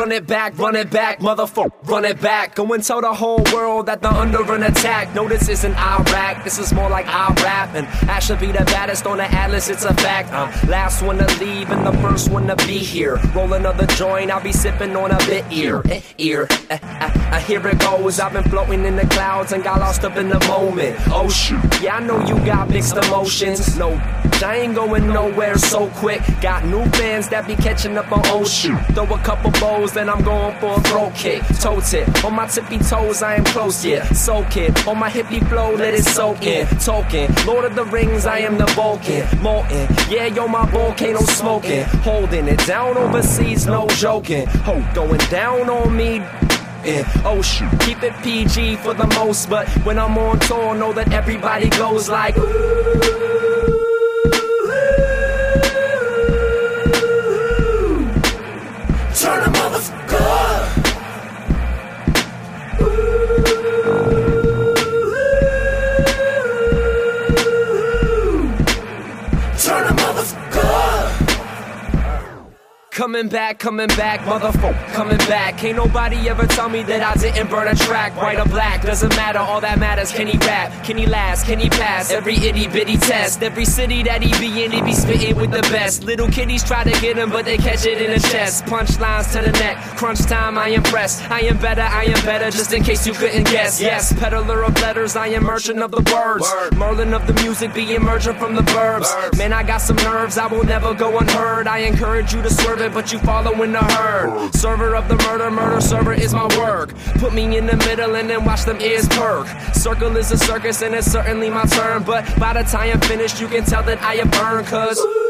run it back, motherfucker, run it back. Go and tell the whole world that they're under an attack. No, this isn't Iraq, this is more like I rap. And I should be the baddest on the atlas, it's a fact. I'm last one to leave and the first one to be here. Roll another joint, I'll be sipping on a bit here. Here it goes, I've been floating in the clouds and got lost up in the moment. Oh shoot, yeah, I know you got mixed emotions. No, I ain't going nowhere so quick. Got new fans that be catching up on old shit. Throw a couple bows, then I'm going for a throat kick. Toe tip, on my tippy toes, I am close, yeah. Soak it, on my hippie flow, let it soak in. Token, Lord of the Rings, I am the Vulcan. Molten, yeah, yo, my volcano smoking. Holding it down overseas, no joking. Ho, going down on me. Oh shoot, keep it PG for the most, but when I'm on tour, know that everybody goes like ooh. Turn a motherfucker up. Turn a motherfucker up. Coming back, motherfucker, coming back. Ain't nobody ever tell me that I didn't burn a track. White or black, doesn't matter, all that matters. Can he rap? Can he last? Can he pass? Every itty bitty test. Every city that he be in, he be spitting with the best. Little kiddies try to get him, but they catch it in the chest. Punchlines to the neck, crunch time, I impress. I am better, just in case you couldn't guess. Yes, peddler of letters, I am merchant of the words. Merlin of the music, be emerging from the burbs. Man, I got some nerves, I will never go unheard. I encourage you to swerve it, but you follow in the herd. Server of the murder server is my work. Put me in the middle and then watch them ears perk. Circle is a circus and it's certainly my turn, but by the time I'm finished you can tell that I have earned, cause